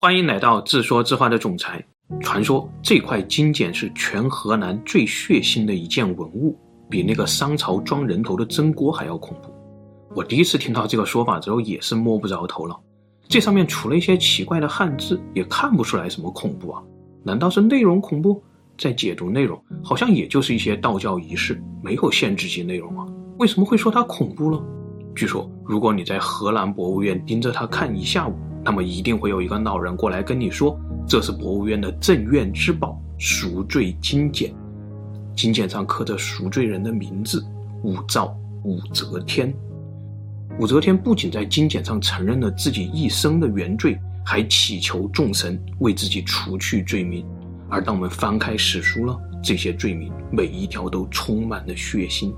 欢迎来到自说自话的总裁。传说这块金简是全河南最血腥的一件文物，比那个商朝装人头的蒸锅还要恐怖。我第一次听到这个说法之后也是摸不着头脑，这上面除了一些奇怪的汉字也看不出来什么恐怖啊，难道是内容恐怖？在解读内容好像也就是一些道教仪式，没有限制级内容啊，为什么会说它恐怖呢？据说如果你在荷兰博物院盯着它看一下午，那么一定会有一个老人过来跟你说，这是博物院的镇院之宝赎罪金简。金简上刻着赎罪人的名字武曌武则天。武则天不仅在金简上承认了自己一生的原罪，还祈求众神为自己除去罪名。而当我们翻开史书了，这些罪名每一条都充满了血腥。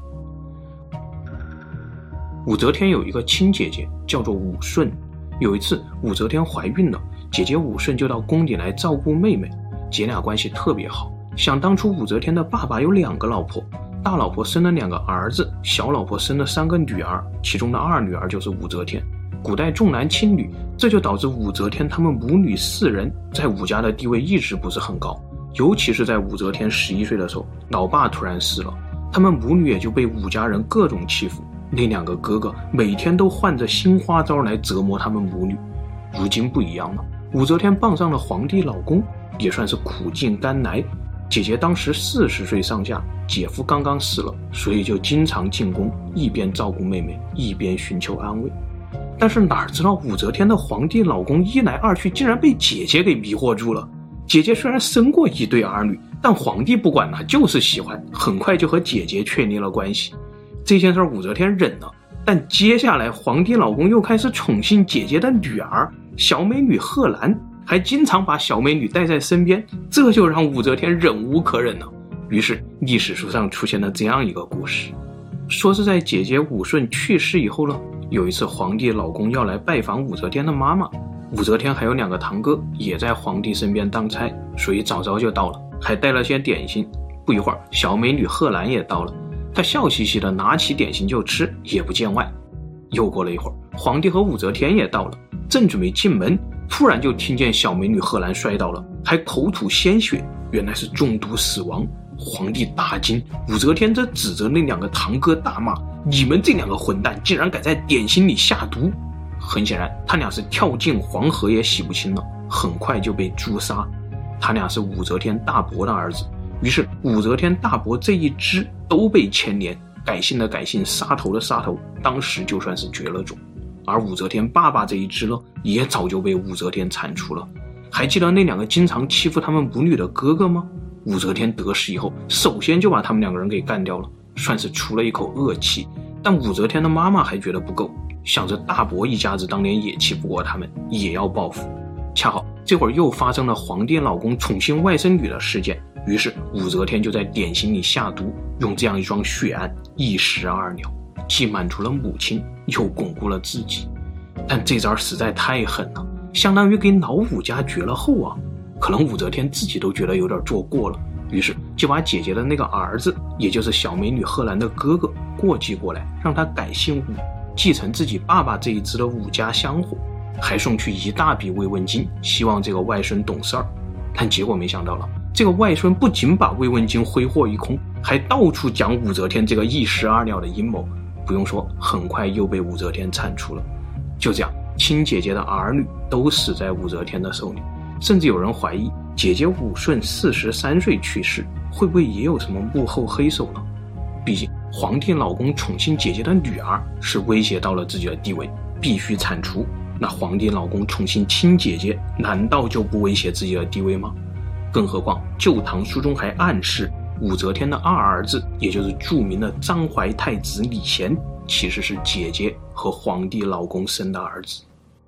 武则天有一个亲姐姐叫做武顺，有一次武则天怀孕了，姐姐武顺就到宫里来照顾妹妹，姐俩关系特别好。想当初武则天的爸爸有2个老婆，大老婆生了2个儿子，小老婆生了3个女儿，其中的2女儿就是武则天。古代重男轻女，这就导致武则天他们母女4人在武家的地位一直不是很高，尤其是在武则天11岁的时候，老爸突然死了，他们母女也就被武家人各种欺负。那2个哥哥每天都换着新花招来折磨他们母女。如今不一样了，武则天傍上了皇帝老公，也算是苦尽甘来。姐姐当时40岁上下，姐夫刚刚死了，所以就经常进宫，一边照顾妹妹，一边寻求安慰。但是哪知道武则天的皇帝老公一来二去，竟然被姐姐给迷惑住了。姐姐虽然生过1对儿女，但皇帝不管了，就是喜欢，很快就和姐姐确立了关系。这件事武则天忍了，但接下来皇帝老公又开始宠幸姐姐的女儿小美女贺兰，还经常把小美女带在身边，这就让武则天忍无可忍了。于是历史书上出现了这样一个故事，说是在姐姐武顺去世以后了，有一次皇帝老公要来拜访武则天的妈妈，武则天还有2个堂哥也在皇帝身边当差，所以早早就到了，还带了些点心。不一会儿小美女贺兰也到了，她笑嘻嘻的拿起点心就吃，也不见外。又过了一会儿，皇帝和武则天也到了，正准备进门，突然就听见小美女贺兰摔倒了，还口吐鲜血，原来是中毒死亡。皇帝大惊，武则天则指责那2个堂哥大骂，你们这2个混蛋竟然敢在点心里下毒。很显然他俩是跳进黄河也洗不清了，很快就被诛杀。他俩是武则天大伯的儿子，于是武则天大伯这一支都被牵连，改姓的改姓，杀头的杀头，当时就算是绝了种。而武则天爸爸这一支呢，也早就被武则天铲除了。还记得那2个经常欺负他们母女的哥哥吗？武则天得势以后，首先就把他们2个人给干掉了，算是出了一口恶气。但武则天的妈妈还觉得不够，想着大伯一家子当年也欺负过他们，也要报复。恰好这会儿又发生了皇帝老公宠幸外甥女的事件，于是武则天就在点心里下毒，用这样一桩血案一石二鸟，既满足了母亲，又巩固了自己。但这招实在太狠了，相当于给老武家绝了后啊！可能武则天自己都觉得有点做过了，于是就把姐姐的那个儿子，也就是小美女贺兰的哥哥过继过来，让他改姓武，继承自己爸爸这一支的武家香火，还送去一大笔慰问金，希望这个外孙懂事儿。但结果没想到了，这个外孙不仅把慰问金挥霍一空，还到处讲武则天这个一石二鸟的阴谋。不用说，很快又被武则天铲除了。就这样，亲姐姐的儿女都死在武则天的手里，甚至有人怀疑姐姐武顺43岁去世，会不会也有什么幕后黑手呢？毕竟皇帝老公宠幸姐姐的女儿是威胁到了自己的地位，必须铲除。那皇帝老公宠幸亲姐姐，难道就不威胁自己的地位吗？更何况旧唐书中还暗示武则天的2儿子，也就是著名的张怀太子李贤，其实是姐姐和皇帝老公生的儿子。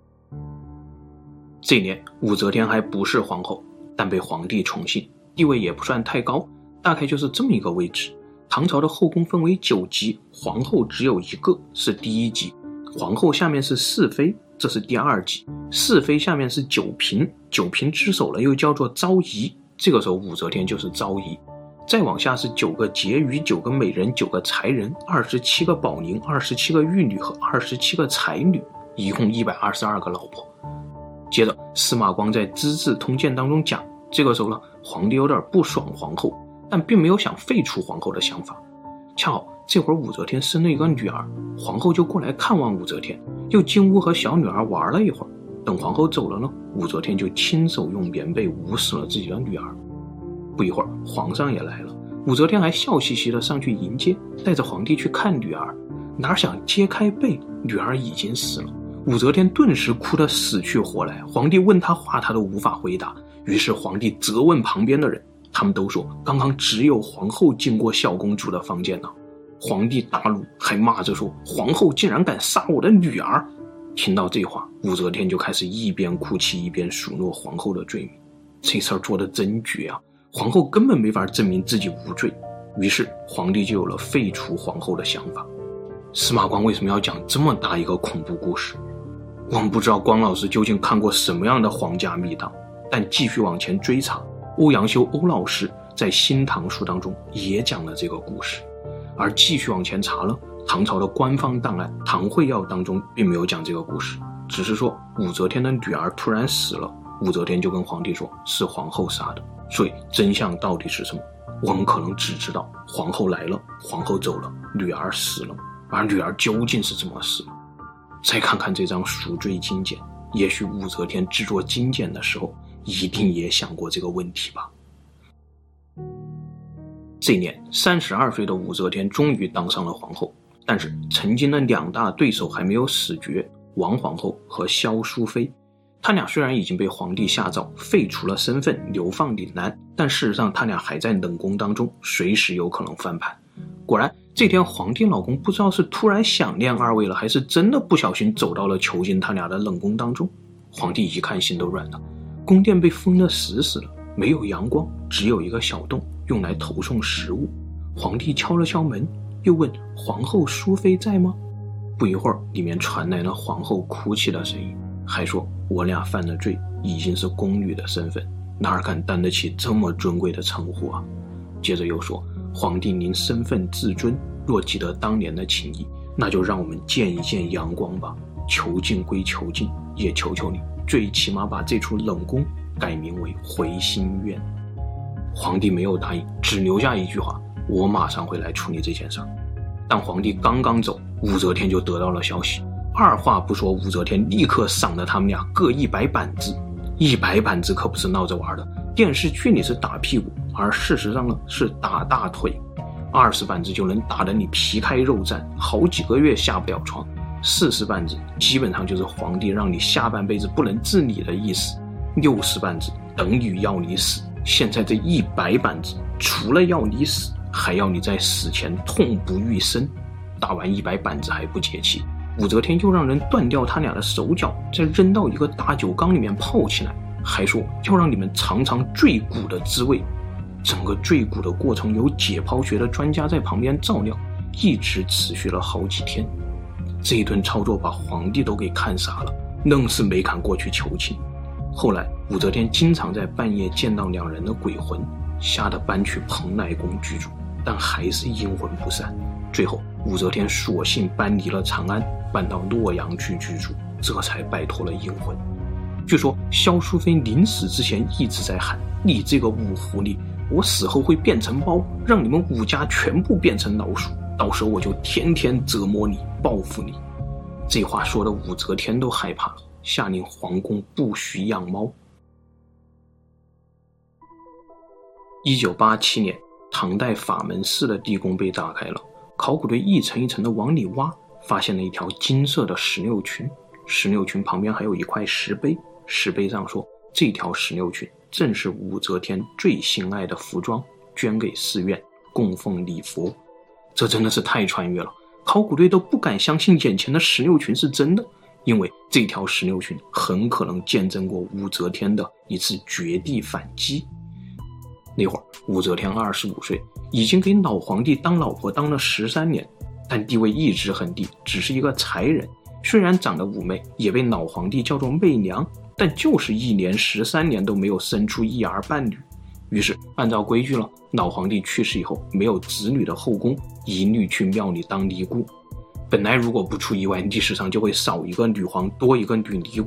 这年武则天还不是皇后，但被皇帝宠幸，地位也不算太高，大概就是这么一个位置。唐朝的后宫分为9级，皇后只有1个，是第1级。皇后下面是4妃，这是第2级。4妃下面是9嫔，9嫔之首了又叫做昭仪，这个时候武则天就是昭仪。再往下是9个婕妤、9个美人、9个才人、27个宝宁、27个玉女和27个才女，一共122个老婆。 接着司马光在《资治通鉴》当中讲，这个时候呢，皇帝有点不爽皇后，但并没有想废除皇后的想法。恰好这会儿武则天生了一个女儿，皇后就过来看望武则天，又进屋和小女儿玩了一会儿。等皇后走了呢，武则天就亲手用棉被捂死了自己的女儿。不一会儿，皇上也来了，武则天还笑嘻嘻的上去迎接，带着皇帝去看女儿。哪想揭开被，女儿已经死了。武则天顿时哭得死去活来，皇帝问她话她都无法回答。于是皇帝责问旁边的人，他们都说刚刚只有皇后进过小公主的房间呢。皇帝大怒，还骂着说皇后竟然敢杀我的女儿。听到这话，武则天就开始一边哭泣一边数落皇后的罪名。这事儿做得真绝啊，皇后根本没法证明自己无罪。于是皇帝就有了废除皇后的想法。司马光为什么要讲这么大一个恐怖故事？我们不知道光老师究竟看过什么样的皇家秘档，但继续往前追查，欧阳修欧老师在《新唐书》当中也讲了这个故事。而继续往前查了，唐朝的官方档案《唐会要》当中并没有讲这个故事，只是说武则天的女儿突然死了，武则天就跟皇帝说是皇后杀的。所以真相到底是什么？我们可能只知道皇后来了，皇后走了，女儿死了，而女儿究竟是怎么死的？再看看这张赎罪金简，也许武则天制作金简的时候一定也想过这个问题吧。这年32岁的武则天终于当上了皇后，但是曾经的两大对手还没有死绝，王皇后和萧淑妃。他俩虽然已经被皇帝下诏废除了身份，流放岭南，但事实上他俩还在冷宫当中，随时有可能翻盘。果然这天皇帝老公不知道是突然想念二位了，还是真的不小心走到了囚禁他俩的冷宫当中。皇帝一看心都软了，宫殿被封得死死了，没有阳光，只有一个小洞用来投送食物。皇帝敲了敲门，又问皇后淑妃在吗？不一会儿，里面传来了皇后哭泣的声音，还说我俩犯了罪，已经是宫女的身份，哪敢担得起这么尊贵的称呼啊。接着又说，皇帝您身份至尊，若记得当年的情谊，那就让我们见一见阳光吧。囚禁归囚禁，也求求你最起码把这处冷宫改名为回心院。皇帝没有答应，只留下一句话，我马上会来处理这件事。但皇帝刚刚走，武则天就得到了消息，二话不说，武则天立刻赏了他们俩各100板子。100板子可不是闹着玩的，电视剧里是打屁股，而事实上呢是打大腿。20板子就能打得你皮开肉绽，好几个月下不了床。40板子基本上就是皇帝让你下半辈子不能自理的意思。60板子等于要你死。现在这100板子除了要你死，还要你在死前痛不欲生。打完100板子还不解气，武则天又让人断掉他俩的手脚，再扔到一个大酒缸里面泡起来，还说要让你们尝尝坠骨的滋味。整个坠骨的过程有解剖学的专家在旁边照料，一直持续了好几天。这一顿操作把皇帝都给看傻了，愣是没敢过去求情。后来武则天经常在半夜见到两人的鬼魂，吓得搬去蓬莱宫居住，但还是阴魂不散。最后武则天索性搬离了长安，搬到洛阳去居住，这才摆脱了阴魂。据说萧淑妃临死之前一直在喊，你这个武狐狸，我死后会变成猫，让你们武家全部变成老鼠，到时候我就天天折磨你，报复你。这话说的武则天都害怕了，下令皇宫不许养猫。1987年，唐代法门寺的地宫被打开了，考古队一层一层的往里挖，发现了一条金色的石榴裙，石榴裙旁边还有一块石碑，石碑上说这条石榴裙正是武则天最心爱的服装，捐给寺院供奉礼佛。这真的是太穿越了，考古队都不敢相信眼前的石榴裙是真的，因为这条石榴裙很可能见证过武则天的一次绝地反击。那会儿武则天25岁，已经给老皇帝当老婆当了13年，但地位一直很低，只是一个才人。虽然长得妩媚，也被老皇帝叫做媚娘，但就是1年13年都没有生出一儿半女。于是按照规矩了，老皇帝去世以后，没有子女的后宫，一律去庙里当尼姑。本来如果不出意外，历史上就会少一个女皇，多一个女尼姑，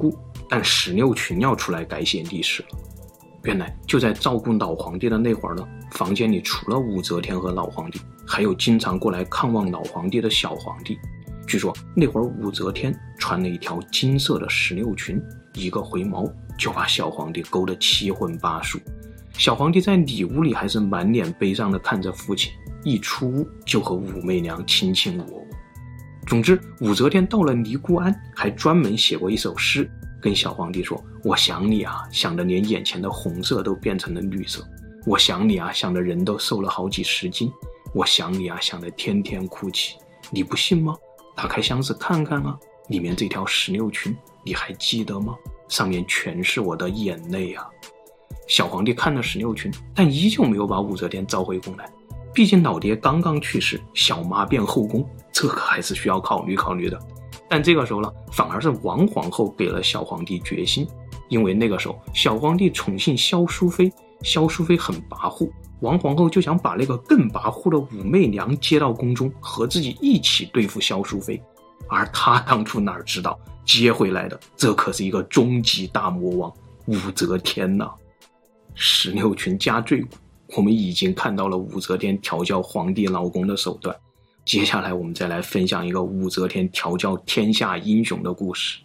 但石榴裙要出来改写历史了。原来就在照顾老皇帝的那会儿呢，房间里除了武则天和老皇帝，还有经常过来看望老皇帝的小皇帝。据说那会儿武则天穿了一条金色的石榴裙，一个回眸就把小皇帝勾得七荤八素。小皇帝在里屋里还是满脸悲伤地看着父亲，一出屋就和武媚娘卿卿我我。总之，武则天到了尼姑庵，还专门写过一首诗，跟小皇帝说：我想你啊，想得连眼前的红色都变成了绿色；我想你啊，想得人都瘦了好几十斤；我想你啊，想得天天哭泣。你不信吗？打开箱子看看啊，里面这条石榴裙你还记得吗？上面全是我的眼泪啊。小皇帝看了石榴裙，但依旧没有把武则天召回宫来。毕竟老爹刚刚去世，小妈变后宫，这个还是需要考虑考虑的。但这个时候呢，反而是王皇后给了小皇帝决心，因为那个时候小皇帝宠幸萧淑妃，萧淑妃很跋扈，王皇后就想把那个更跋扈的武媚娘接到宫中，和自己一起对付萧淑妃。而她当初哪知道，接回来的这可是一个终极大魔王武则天呐！石榴裙加坠骨，我们已经看到了武则天调教皇帝老公的手段。接下来我们再来分享一个武则天调教天下英雄的故事。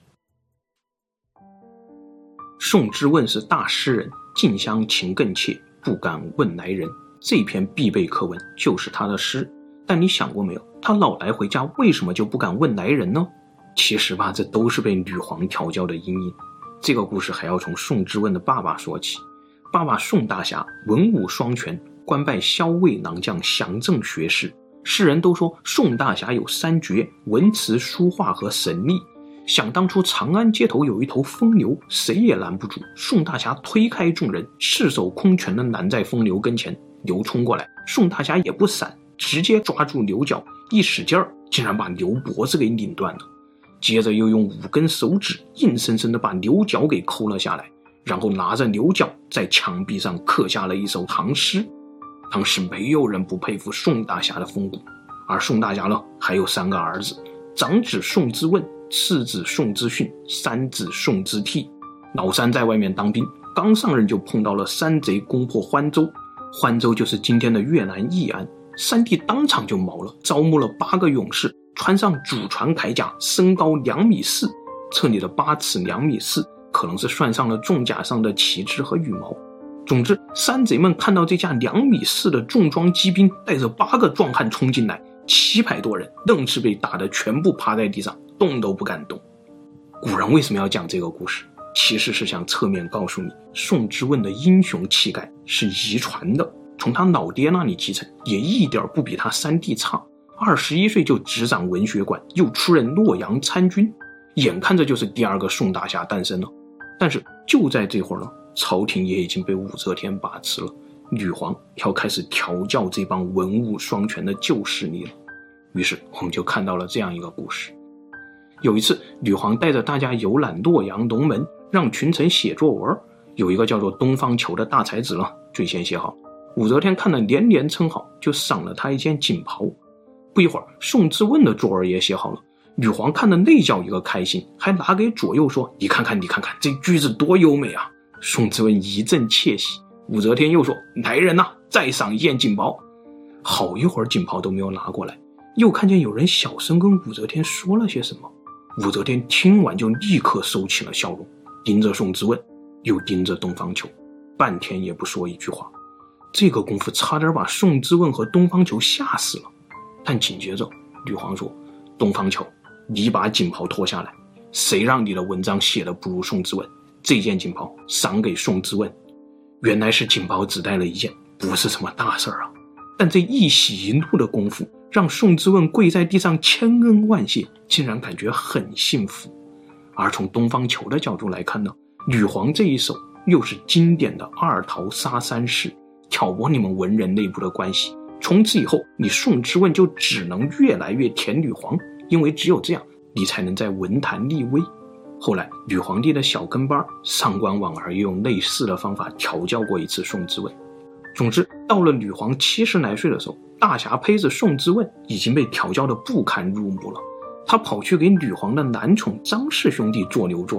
宋之问是大诗人，近乡情更切，不敢问来人。这篇必备课文就是他的诗。但你想过没有，他老来回家为什么就不敢问来人呢？其实吧，这都是被女皇调教的阴影。这个故事还要从宋之问的爸爸说起。爸爸宋大侠文武双全，官拜骁卫郎将，详正学士。世人都说宋大侠有三绝：文辞、书画和神力。想当初长安街头有一头疯牛，谁也拦不住。宋大侠推开众人，赤手空拳地拦在疯牛跟前。牛冲过来，宋大侠也不闪，直接抓住牛角，一使劲儿，竟然把牛脖子给拧断了。接着又用5根手指硬生生地把牛角给抠了下来，然后拿着牛角在墙壁上刻下了一首唐诗。当时没有人不佩服宋大侠的风骨。而宋大侠呢，还有3个儿子：长子宋之问，次子宋之训，三子宋之悌。老三在外面当兵，刚上任就碰到了山贼攻破欢州，欢州就是今天的越南义安。三弟当场就毛了，招募了8个勇士，穿上祖传铠甲，身高2.4米，这里的8尺2.4米可能是算上了重甲上的旗帜和羽毛。总之，山贼们看到这架2.4米的重装机兵带着8个壮汉冲进来，700多人愣是被打得全部趴在地上，动都不敢动。古人为什么要讲这个故事？其实是想侧面告诉你，宋之问的英雄气概是遗传的，从他老爹那里继承，也一点不比他三弟差。21岁就执掌文学馆，又出任洛阳参军，眼看着就是第2个宋大侠诞生了。但是就在这会儿呢，朝廷也已经被武则天把持了，女皇要开始调教这帮文武双全的旧势力了。于是我们就看到了这样一个故事。有一次，女皇带着大家游览洛阳龙门，让群臣写作文。有一个叫做东方球的大才子了，最先写好。武则天看了连连称好，就赏了他一件锦袍。不一会儿，宋之问的作文也写好了。女皇看得那叫一个开心，还拿给左右说：“你看看，你看看，这句子多优美啊！”宋之问一阵窃喜。武则天又说：“来人呐，再赏一件锦袍。”好一会儿锦袍都没有拿过来，又看见有人小声跟武则天说了些什么。武则天听完就立刻收起了笑容，盯着宋之问，又盯着东方球，半天也不说一句话。这个功夫差点把宋之问和东方球吓死了。但紧接着女皇说：“东方球，你把锦袍脱下来，谁让你的文章写得不如宋之问？这件锦袍赏给宋之问。”原来是锦袍只带了一件，不是什么大事啊。但这一喜一怒的功夫，让宋之问跪在地上千恩万谢，竟然感觉很幸福。而从东方球的角度来看呢，女皇这一手又是经典的2桃杀3士，挑拨你们文人内部的关系。从此以后，你宋之问就只能越来越舔女皇，因为只有这样，你才能在文坛立威。后来，女皇帝的小跟班上官婉儿也用类似的方法调教过一次宋之问。总之，到了女皇70来岁的时候，大侠胚子宋之问已经被调教得不堪入目了。他跑去给女皇的男宠张氏兄弟做牛做马，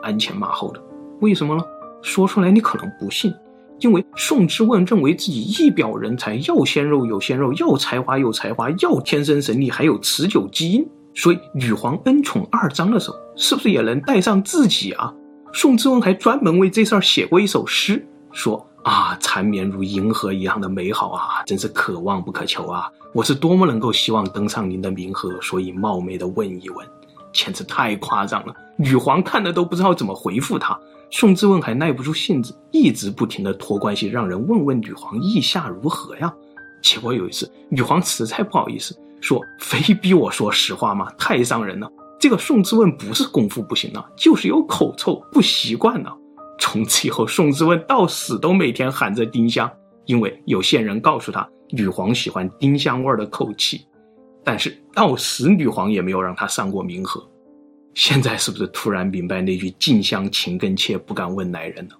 鞍前马后的。为什么呢？说出来你可能不信，因为宋之问认为自己一表人才，要鲜肉有鲜肉，要才华有才华，要天生神力，还有持久基因。所以女皇恩宠二章的时候，是不是也能带上自己啊？宋之问还专门为这事儿写过一首诗，说缠绵如银河一样的美好啊，真是可望不可求啊！我是多么能够希望登上您的名河，所以冒昧的问一问。简直太夸张了，女皇看了都不知道怎么回复他。宋之问还耐不住性子，一直不停地托关系让人问问女皇意下如何呀。结果有一次女皇实在不好意思，说非逼我说实话吗？太伤人了。这个宋之问不是功夫不行了，就是有口臭，不习惯了。从此以后宋之问到死都每天喊着丁香，因为有线人告诉他女皇喜欢丁香味的口气。但是到死女皇也没有让他上过冥河。现在是不是突然明白那句近乡情更切，不敢问来人了？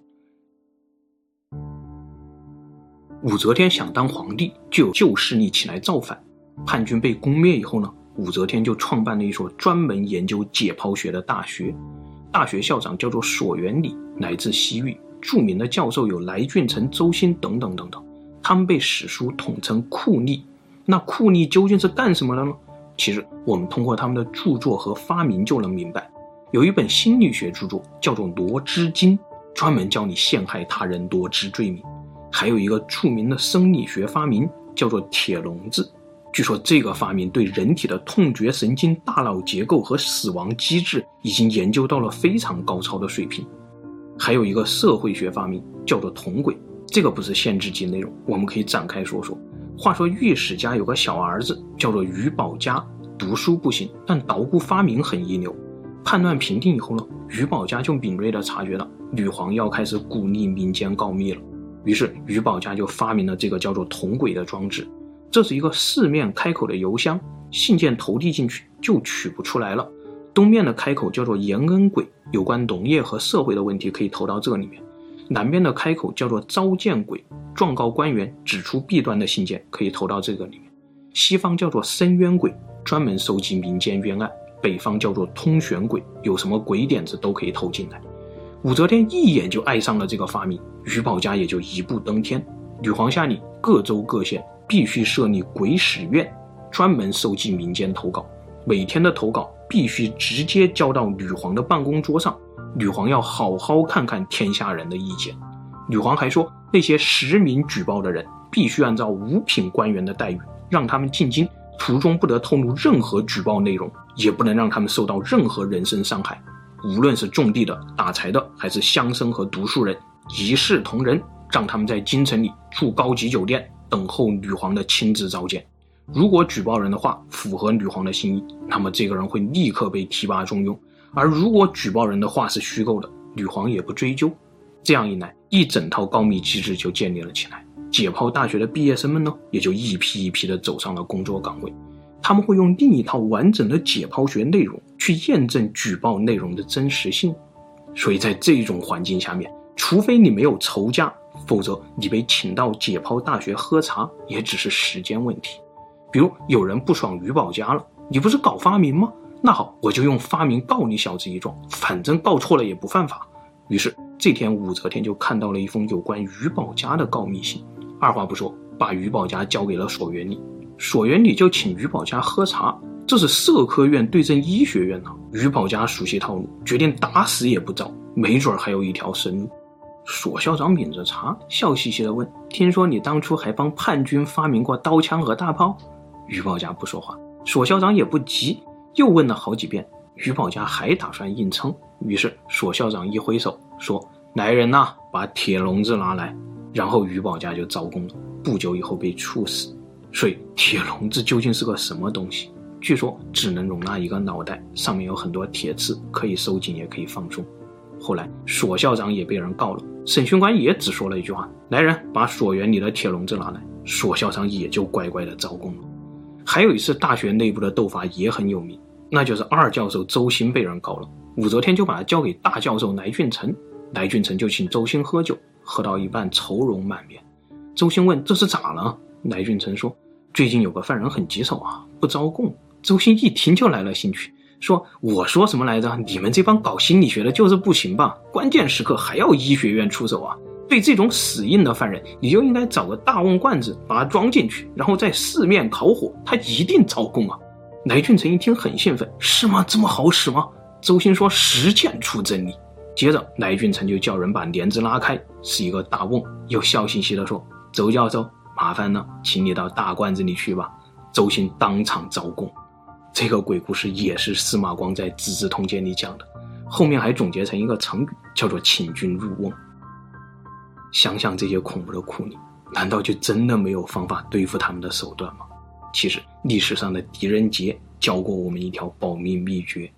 武则天想当皇帝，就有旧势力起来造反。叛军被攻灭以后呢，武则天就创办了一所专门研究解剖学的大学。大学校长叫做索元礼，来自西域，著名的教授有来俊臣、周兴等等等等，他们被史书统称酷吏。那酷吏究竟是干什么的呢？其实我们通过他们的著作和发明就能明白。有一本心理学著作叫做《罗织经》，专门教你陷害他人罗织罪名。还有一个著名的生理学发明叫做铁笼子，据说这个发明对人体的痛觉神经、大脑结构和死亡机制已经研究到了非常高超的水平。还有一个社会学发明叫做铜轨，这个不是限制级内容，我们可以展开说说。话说御史家有个小儿子叫做于宝家，读书不行，但捣鼓发明很一流。叛乱平定以后呢，于宝家就敏锐地察觉到女皇要开始鼓励民间告密了，于是于宝家就发明了这个叫做铜轨的装置。这是一个四面开口的邮箱，信件投递进去就取不出来了。东面的开口叫做延恩轨，有关农业和社会的问题可以投到这里面。南边的开口叫做召见轨，状告官员指出弊端的信件可以投到这个里面。西方叫做申冤轨，专门收集民间冤案。北方叫做通玄轨，有什么鬼点子都可以投进来。武则天一眼就爱上了这个发明，于宝家也就一步登天。女皇下令各州各县必须设立鬼史院，专门收集民间投稿，每天的投稿必须直接交到女皇的办公桌上，女皇要好好看看天下人的意见。女皇还说，那些实名举报的人必须按照五品官员的待遇，让他们进京，途中不得透露任何举报内容，也不能让他们受到任何人身伤害。无论是种地的、打柴的，还是乡绅和读书人，一视同仁，让他们在京城里住高级酒店，等候女皇的亲自召见。如果举报人的话符合女皇的心意，那么这个人会立刻被提拔重用，而如果举报人的话是虚构的，女皇也不追究。这样一来，一整套告密机制就建立了起来。解剖大学的毕业生们呢，也就一批一批地走上了工作岗位。他们会用另一套完整的解剖学内容去验证举报内容的真实性。所以在这种环境下面，除非你没有仇家，否则你被请到解剖大学喝茶也只是时间问题。比如有人不爽于宝家了，你不是搞发明吗？那好，我就用发明告你小子一状，反正告错了也不犯法。于是这天武则天就看到了一封有关于宝家的告密信，二话不说把于宝家交给了索元礼。索元礼就请于宝家喝茶，这是社科院对阵医学院啊。于宝家熟悉套路，决定打死也不招，没准还有一条生路。索校长抿着茶，笑嘻嘻地问，听说你当初还帮叛军发明过刀枪和大炮？于宝家不说话，索校长也不急，又问了好几遍，于宝家还打算硬撑。于是索校长一挥手说，来人啊，把铁笼子拿来。然后于宝家就招供了，不久以后被处死。所以铁笼子究竟是个什么东西？据说只能容纳一个脑袋，上面有很多铁刺，可以收紧也可以放松。后来索校长也被人告了，审讯官也只说了一句话，来人，把索元礼的铁笼子拿来。索校长也就乖乖的招供了。还有一次大学内部的斗法也很有名，那就是二教授周兴被人告了，武则天就把他交给大教授来俊臣，来俊臣就请周兴喝酒，喝到一半愁容满面。周兴问这是咋了？来俊臣说，最近有个犯人很棘手啊，不招供。周兴一听就来了兴趣， 说我说什么来着？你们这帮搞心理学的就是不行吧？关键时刻还要医学院出手啊！对这种死硬的犯人，你就应该找个大瓮罐子把他装进去，然后在四面烤火，他一定招供啊！来俊臣一听很兴奋，是吗？这么好使吗？周兴说实践出真理。接着来俊臣就叫人把帘子拉开，是一个大瓮，又笑嘻嘻地说，周教授，麻烦呢，请你到大罐子里去吧。周兴当场招供。这个鬼故事也是司马光在《资治通鉴》里讲的，后面还总结成一个成语，叫做请君入瓮。想想这些恐怖的苦力，难道就真的没有方法对付他们的手段吗？其实历史上的狄仁杰教过我们一条保命秘诀。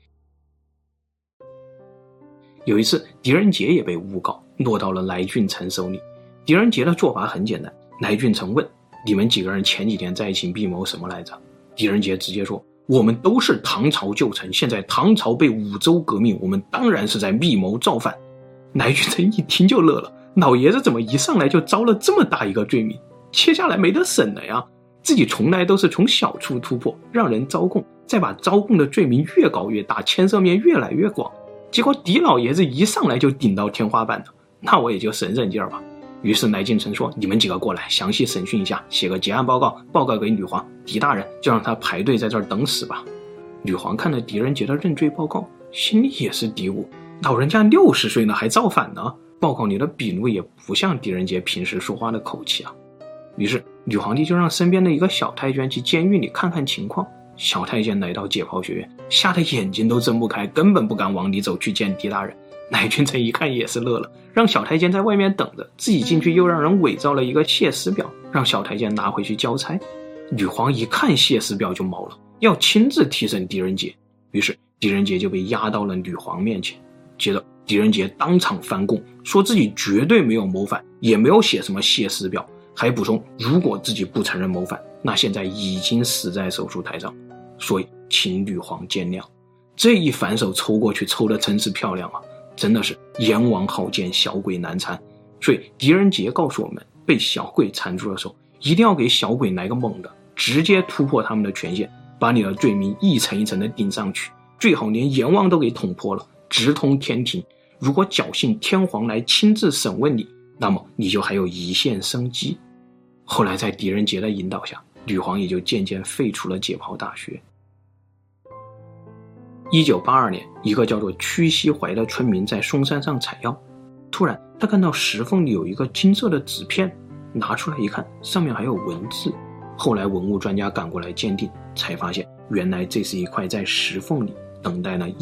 有一次狄仁杰也被诬告，落到了来俊臣手里。狄仁杰的做法很简单，来俊臣问，你们几个人前几天在一起密谋什么来着？狄仁杰直接说，我们都是唐朝旧臣，现在唐朝被武周革命，我们当然是在密谋造反。来俊臣一听就乐了，老爷子怎么一上来就招了这么大一个罪名？接下来没得审了呀！自己从来都是从小处突破，让人招供，再把招供的罪名越搞越大，牵涉面越来越广。结果狄老爷子一上来就顶到天花板了，那我也就省省劲儿吧。于是来俊臣说，你们几个过来详细审讯一下，写个结案报告，报告给女皇，狄大人就让他排队在这儿等死吧。女皇看了狄仁杰的认罪报告，心里也是嘀咕，老人家60岁了还造反呢，报告里的笔录也不像狄仁杰平时说话的口气啊。于是女皇帝就让身边的一个小太监去监狱里看看情况。小太监来到解剖学院，吓得眼睛都睁不开，根本不敢往里走去见狄大人。来俊臣一看也是乐了，让小太监在外面等着，自己进去又让人伪造了一个谢师表，让小太监拿回去交差。女皇一看谢师表就毛了，要亲自提审狄仁杰。于是狄仁杰就被押到了女皇面前。接着狄仁杰当场翻供，说自己绝对没有谋反，也没有写什么谢师表，还补充如果自己不承认谋反，那现在已经死在手术台上，所以请女皇见谅。这一反手抽过去，抽得真是漂亮啊！真的是阎王好见，小鬼难缠。所以狄仁杰告诉我们，被小鬼缠住的时候，一定要给小鬼来个猛的，直接突破他们的权限，把你的罪名一层一层的顶上去，最好连阎王都给捅破了，直通天庭。如果侥幸天皇来亲自审问你，那么你就还有一线生机。后来在狄仁杰的引导下，女皇也就渐渐废除了解剖大学。1982年，一个叫做屈西怀的村民在松山上采药，突然他看到石缝里有一个金色的纸片，拿出来一看，上面还有文字。后来文物专家赶过来鉴定，才发现原来这是一块在石缝里等待了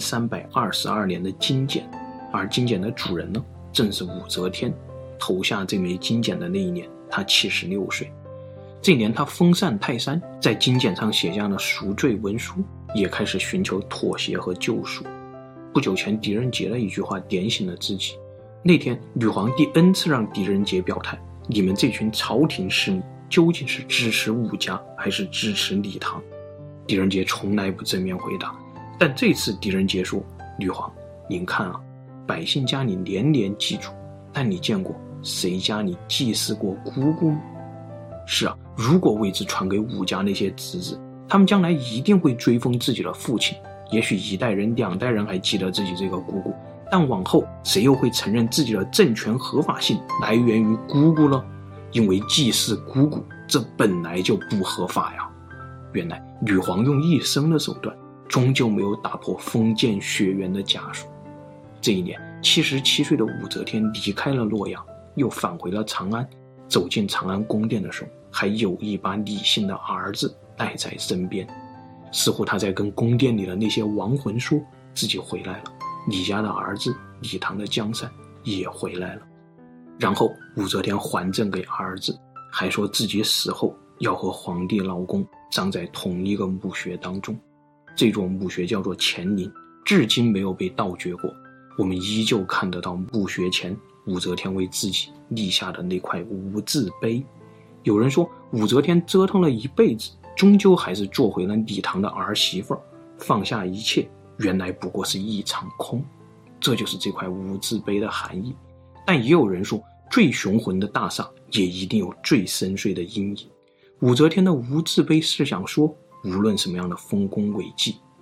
1322年的金简，而金简的主人呢，正是武则天。投下这枚金简的那一年，他76岁。这年他封禅泰山，在金简上写下了赎罪文书，也开始寻求妥协和救赎。不久前狄仁杰的一句话点醒了自己。那天女皇第 N 次让狄仁杰表态，你们这群朝廷士民究竟是支持武家还是支持李唐？狄仁杰从来不正面回答，但这次狄仁杰说，女皇您看啊，百姓家里年年祭祖，但你见过谁家里祭祀过姑姑吗？是啊，如果位置传给武家那些侄子，他们将来一定会追封自己的父亲，也许1代人2代人还记得自己这个姑姑，但往后谁又会承认自己的政权合法性来源于姑姑呢？因为祭祀姑姑这本来就不合法呀。原来女皇用一生的手段终究没有打破封建血缘的枷锁。这一年77岁的武则天离开了洛阳，又返回了长安，走进长安宫殿的时候，还有意把李信的儿子带在身边，似乎他在跟宫殿里的那些亡魂说自己回来了，李家的儿子李唐的江山也回来了。然后武则天还政给儿子，还说自己死后要和皇帝老公葬在同一个墓穴当中。这座墓穴叫做乾陵，至今没有被盗掘过，我们依旧看得到墓穴前武则天为自己立下的那块无字碑。有人说武则天折腾了一辈子，终究还是做回了李唐的儿媳妇，放下一切，原来不过是一场空。这就是这块无字碑的含义。但也有人说，最雄浑的大厦也一定有最深邃的阴影。武则天的无字碑是想说，无论什么样的丰功伟绩，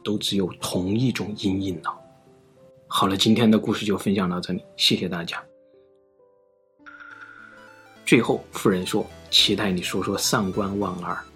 都只有同一种阴影呢？好了，今天的故事就分享到这里，谢谢大家。最后夫人说，期待你说说上官婉儿。